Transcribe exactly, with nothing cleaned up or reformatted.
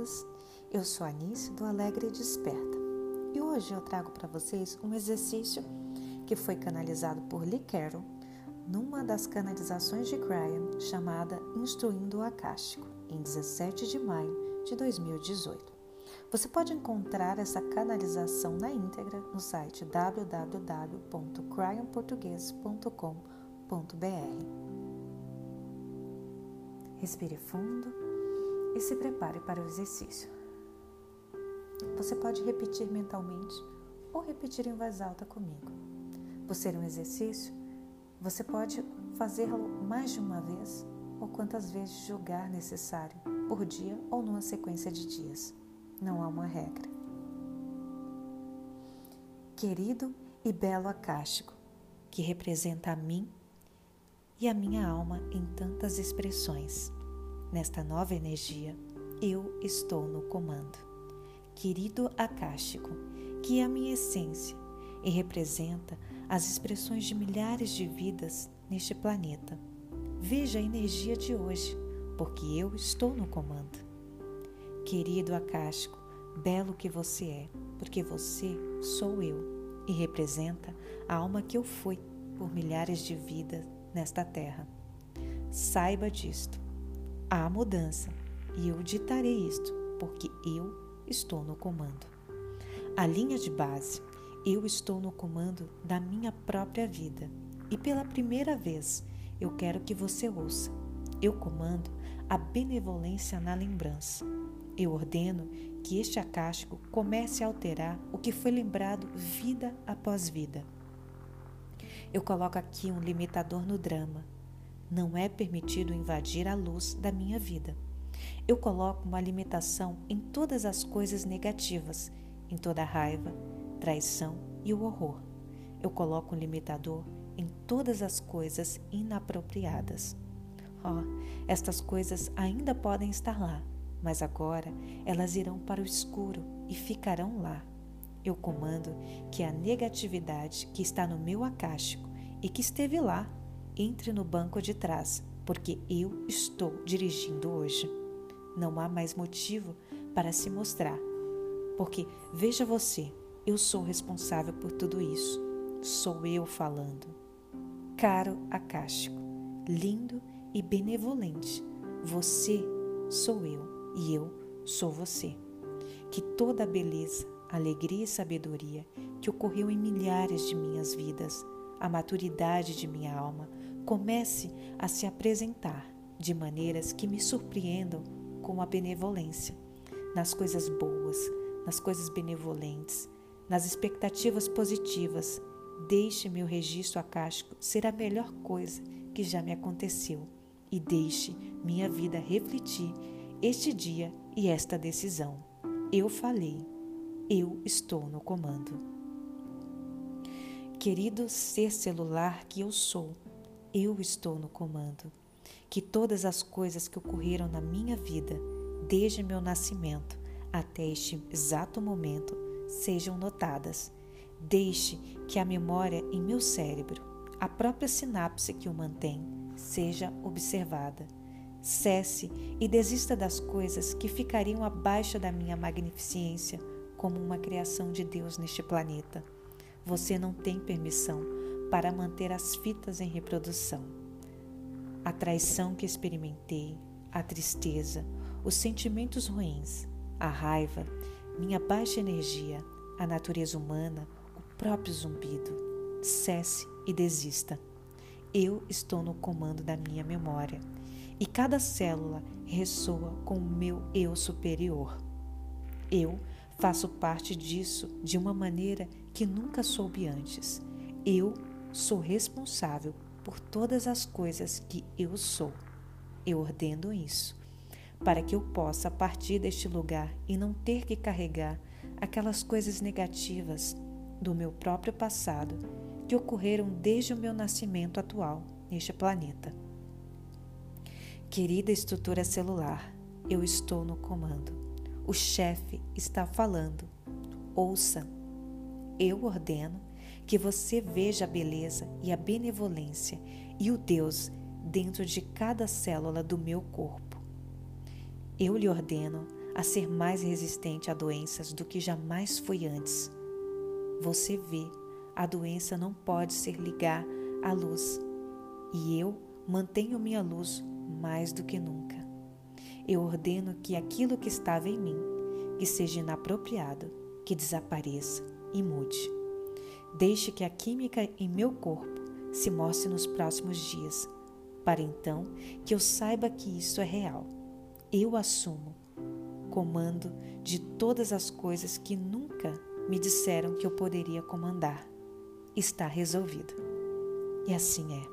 todos, eu sou a Anice do Alegre Desperta e hoje eu trago para vocês um exercício que foi canalizado por Lee Carroll numa das canalizações de Cryon chamada Instruindo o Acástico, em dezessete de maio de dois mil e dezoito. Você pode encontrar essa canalização na íntegra no site w w w ponto cryon português ponto com ponto b r. Respire fundo e se prepare para o exercício. Você pode repetir mentalmente ou repetir em voz alta comigo. Por ser um exercício, você pode fazê-lo mais de uma vez ou quantas vezes julgar necessário, por dia ou numa sequência de dias. Não há uma regra. Querido e belo acástico, que representa a mim e a minha alma em tantas expressões. Nesta nova energia, eu estou no comando. Querido acástico, que é a minha essência e representa as expressões de milhares de vidas neste planeta. Veja a energia de hoje, porque eu estou no comando. Querido acástico, belo que você é, porque você sou eu e representa a alma que eu fui por milhares de vidas nesta terra. Saiba disto. Há mudança e eu ditarei isto, porque eu estou no comando. A linha de base, eu estou no comando da minha própria vida e pela primeira vez eu quero que você ouça. Eu comando a benevolência na lembrança. Eu ordeno que este acástico comece a alterar o que foi lembrado vida após vida. Eu coloco aqui um limitador no drama. Não é permitido invadir a luz da minha vida. Eu coloco uma limitação em todas as coisas negativas, em toda a raiva, traição e o horror. Eu coloco um limitador em todas as coisas inapropriadas. Oh, estas coisas ainda podem estar lá, mas agora elas irão para o escuro e ficarão lá. Eu comando que a negatividade que está no meu acástico e que esteve lá, entre no banco de trás, porque eu estou dirigindo hoje. Não há mais motivo para se mostrar, porque veja você, eu sou responsável por tudo isso. Sou eu falando. Caro acástico, lindo e benevolente, você sou eu e eu sou você. Que toda a beleza, alegria e sabedoria que ocorreu em milhares de minhas vidas, a maturidade de minha alma, comece a se apresentar de maneiras que me surpreendam com a benevolência, nas coisas boas, nas coisas benevolentes, nas expectativas positivas. Deixe meu registro acástico ser a melhor coisa que já me aconteceu e deixe minha vida refletir este dia e esta decisão. Eu falei, eu estou no comando. Querido ser celular que eu sou, eu estou no comando. Que todas as coisas que ocorreram na minha vida, desde meu nascimento até este exato momento, sejam notadas. Deixe que a memória em meu cérebro, a própria sinapse que o mantém, seja observada. Cesse e desista das coisas que ficariam abaixo da minha magnificência como uma criação de Deus neste planeta. Você não tem permissão para manter as fitas em reprodução. A traição que experimentei, a tristeza, os sentimentos ruins, a raiva, minha baixa energia, a natureza humana, o próprio zumbido. Cesse e desista. Eu estou no comando da minha memória e cada célula ressoa com o meu eu superior. Eu faço parte disso de uma maneira que nunca soube antes. Eu sou responsável por todas as coisas que eu sou. Eu ordeno isso, para que eu possa partir deste lugar e não ter que carregar aquelas coisas negativas do meu próprio passado que ocorreram desde o meu nascimento atual neste planeta. Querida estrutura celular, eu estou no comando. O chefe está falando. Ouça. Eu ordeno que você veja a beleza e a benevolência e o Deus dentro de cada célula do meu corpo. Eu lhe ordeno a ser mais resistente a doenças do que jamais foi antes. Você vê, a doença não pode se ligar à luz, e eu mantenho minha luz mais do que nunca. Eu ordeno que aquilo que estava em mim, que seja inapropriado, que desapareça e mude. Deixe que a química em meu corpo se mostre nos próximos dias, para então que eu saiba que isso é real. Eu assumo comando de todas as coisas que nunca me disseram que eu poderia comandar. Está resolvido. E assim é.